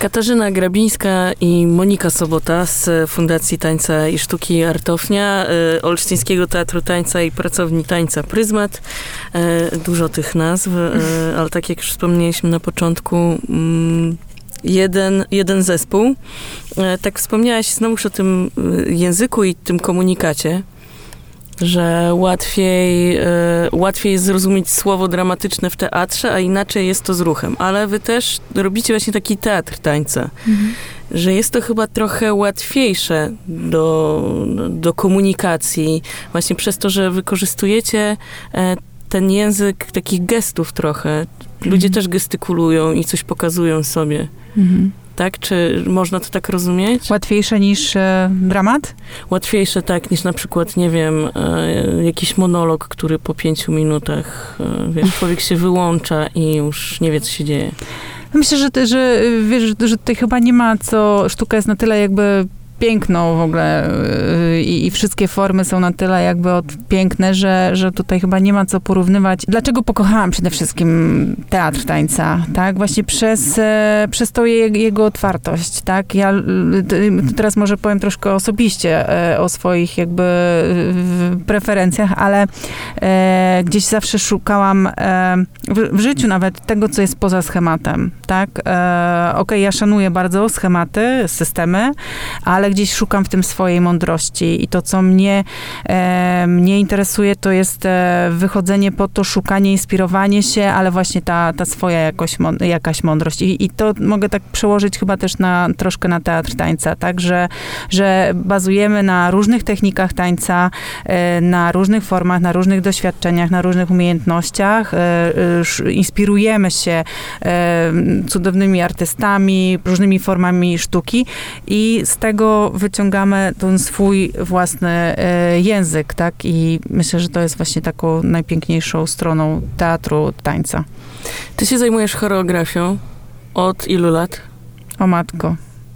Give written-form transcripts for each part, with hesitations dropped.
Katarzyna Grabińska i Monika Sobota z Fundacji Tańca i Sztuki Artofnia, Olsztyńskiego Teatru Tańca i Pracowni Tańca Pryzmat. Dużo tych nazw, ale tak jak już wspomnieliśmy na początku, jeden zespół. Tak wspomniałaś znowuż o tym języku i tym komunikacie, że łatwiej jest zrozumieć słowo dramatyczne w teatrze, a inaczej jest to z ruchem. Ale wy też robicie właśnie taki teatr tańca, że jest to chyba trochę łatwiejsze do komunikacji, właśnie przez to, że wykorzystujecie ten język takich gestów trochę. Ludzie też gestykulują i coś pokazują sobie. Tak? Czy można to tak rozumieć? Łatwiejsze niż dramat? Łatwiejsze tak, niż na przykład, nie wiem, jakiś monolog, który po 5 minutach, człowiek się wyłącza i już nie wie, co się dzieje. Myślę, że tutaj chyba nie ma co, sztuka jest na tyle jakby piękną w ogóle i wszystkie formy są na tyle jakby piękne, że tutaj chyba nie ma co porównywać. Dlaczego pokochałam przede wszystkim teatr tańca, tak? Właśnie przez tą jego otwartość, tak? Ja teraz może powiem troszkę osobiście o swoich jakby preferencjach, ale gdzieś zawsze szukałam w życiu nawet tego, co jest poza schematem, tak? Okej, ja szanuję bardzo schematy, systemy, ale gdzieś szukam w tym swojej mądrości i to, co mnie interesuje, to jest wychodzenie po to, szukanie, inspirowanie się, ale właśnie ta swoja jakaś mądrość. I to mogę tak przełożyć chyba też troszkę na teatr tańca, tak, że bazujemy na różnych technikach tańca, na różnych formach, na różnych doświadczeniach, na różnych umiejętnościach, inspirujemy się cudownymi artystami, różnymi formami sztuki i z tego wyciągamy ten swój własny język, tak? I myślę, że to jest właśnie taką najpiękniejszą stroną teatru tańca. Ty się zajmujesz choreografią od ilu lat? O matko.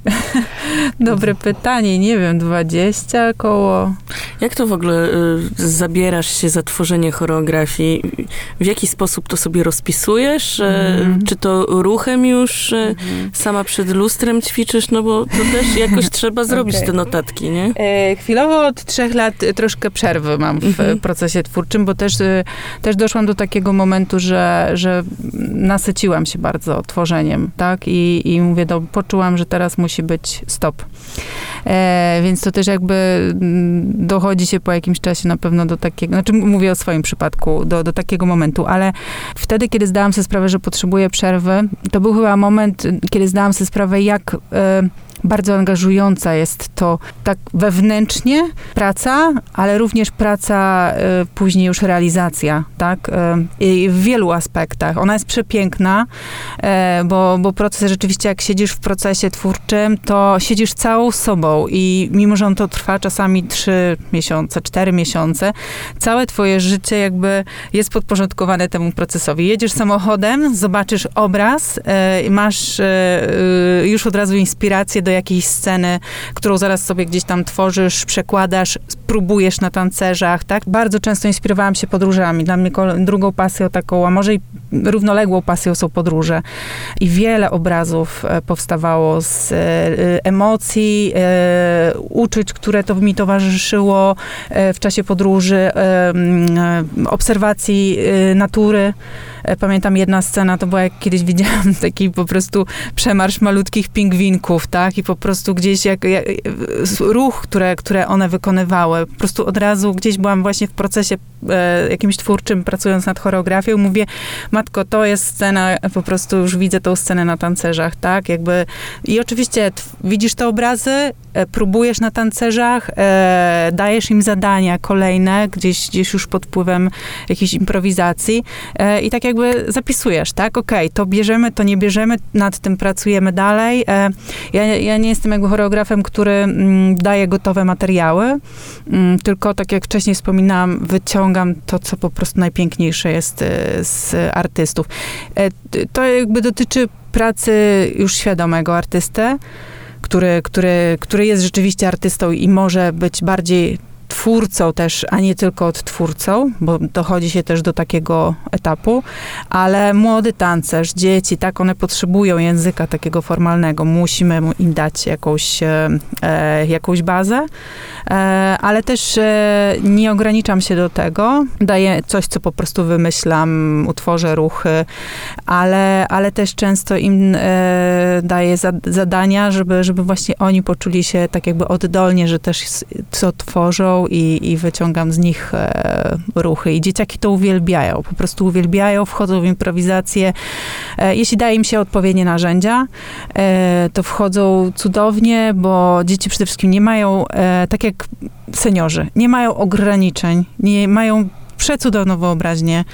Dobre pytanie, nie wiem, 20 koło. Jak to w ogóle zabierasz się za tworzenie choreografii? W jaki sposób to sobie rozpisujesz? Czy to ruchem już sama przed lustrem ćwiczysz? No bo to też jakoś trzeba zrobić te notatki, nie? Chwilowo od 3 lat troszkę przerwy mam w procesie twórczym, bo też doszłam do takiego momentu, że nasyciłam się bardzo tworzeniem, tak? I mówię, poczułam, że teraz musi być stop. Więc to też jakby dochodzi się po jakimś czasie na pewno do takiego, znaczy mówię o swoim przypadku, do takiego momentu, ale wtedy, kiedy zdałam sobie sprawę, że potrzebuję przerwy, to był chyba moment, kiedy zdałam sobie sprawę, jak bardzo angażująca jest to tak wewnętrznie praca, ale również praca później już realizacja, tak? I w wielu aspektach. Ona jest przepiękna, bo proces rzeczywiście, jak siedzisz w procesie twórczym, to siedzisz całą sobą i mimo, że on to trwa czasami 3 miesiące, 4 miesiące, całe twoje życie jakby jest podporządkowane temu procesowi. Jedziesz samochodem, zobaczysz obraz, masz już od razu inspirację do jakiejś sceny, którą zaraz sobie gdzieś tam tworzysz, przekładasz, próbujesz na tancerzach, tak? Bardzo często inspirowałam się podróżami. Dla mnie drugą pasją taką, a może i równoległą pasją są podróże. I wiele obrazów powstawało z emocji, uczuć, które to mi towarzyszyło w czasie podróży, obserwacji natury. Pamiętam jedna scena, to była jak kiedyś widziałam taki po prostu przemarsz malutkich pingwinków, tak? I po prostu gdzieś jak ruch, które one wykonywały. Po prostu od razu gdzieś byłam właśnie w procesie jakimś twórczym, pracując nad choreografią. Mówię, matko, to jest scena, po prostu już widzę tą scenę na tancerzach, tak? Jakby i oczywiście widzisz te obrazy, próbujesz na tancerzach, dajesz im zadania kolejne, gdzieś już pod wpływem jakiejś improwizacji i tak jakby zapisujesz, tak? Okej, to bierzemy, to nie bierzemy, nad tym pracujemy dalej. Ja nie jestem jakby choreografem, który daje gotowe materiały, tylko tak jak wcześniej wspominałam, wyciągam to, co po prostu najpiękniejsze jest z artystów. To jakby dotyczy pracy już świadomego artysty, który jest rzeczywiście artystą i może być bardziej twórcą też, a nie tylko odtwórcą, bo dochodzi się też do takiego etapu, ale młody tancerz, dzieci, tak, one potrzebują języka takiego formalnego. Musimy im dać jakąś bazę, ale też nie ograniczam się do tego. Daję coś, co po prostu wymyślam, utworzę ruchy, ale też często im daję zadania, żeby właśnie oni poczuli się tak jakby oddolnie, że też co tworzą i wyciągam z nich ruchy. I dzieciaki to uwielbiają, po prostu uwielbiają, wchodzą w improwizację. Jeśli daje im się odpowiednie narzędzia, to wchodzą cudownie, bo dzieci przede wszystkim nie mają, tak jak seniorzy, nie mają ograniczeń, nie mają przecudowną wyobraźnię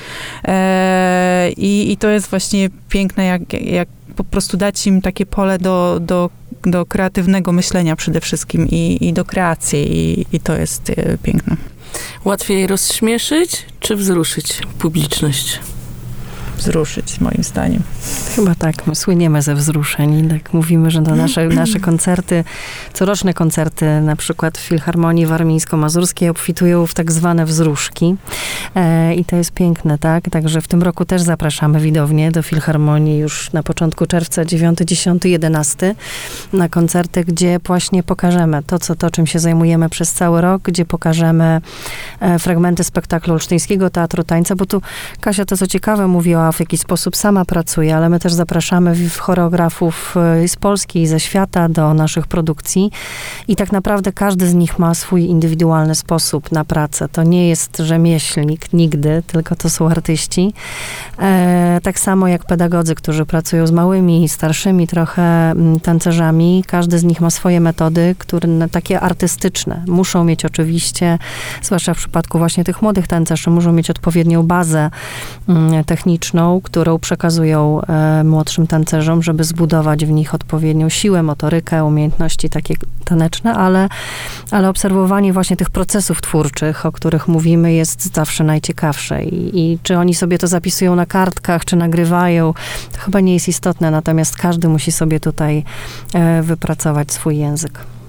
i to jest właśnie piękne, jak po prostu dać im takie pole do kreatywnego myślenia przede wszystkim i do kreacji i to jest piękne. Łatwiej rozśmieszyć czy wzruszyć publiczność? Wzruszyć, moim zdaniem. Chyba tak, my słyniemy ze wzruszeń. Tak mówimy, że nasze koncerty, coroczne koncerty, na przykład w Filharmonii Warmińsko-Mazurskiej obfitują w tak zwane wzruszki. I to jest piękne, tak? Także w tym roku też zapraszamy widownię do Filharmonii już na początku czerwca, 9, 10, 11, na koncerty, gdzie właśnie pokażemy to, czym się zajmujemy przez cały rok, gdzie pokażemy fragmenty spektaklu Olsztyńskiego Teatru Tańca, bo tu Kasia to, co ciekawe, mówiła, w jaki sposób sama pracuje, ale my też zapraszamy choreografów z Polski i ze świata do naszych produkcji i tak naprawdę każdy z nich ma swój indywidualny sposób na pracę. To nie jest rzemieślnik nigdy, tylko to są artyści. Tak samo jak pedagodzy, którzy pracują z małymi, starszymi trochę tancerzami. Każdy z nich ma swoje metody, które takie artystyczne. Muszą mieć oczywiście, zwłaszcza w przypadku właśnie tych młodych tancerzy, muszą mieć odpowiednią bazę techniczną, którą przekazują młodszym tancerzom, żeby zbudować w nich odpowiednią siłę, motorykę, umiejętności takie taneczne, ale obserwowanie właśnie tych procesów twórczych, o których mówimy, jest zawsze najciekawsze. I czy oni sobie to zapisują na kartkach, czy nagrywają, to chyba nie jest istotne, natomiast każdy musi sobie tutaj wypracować swój język.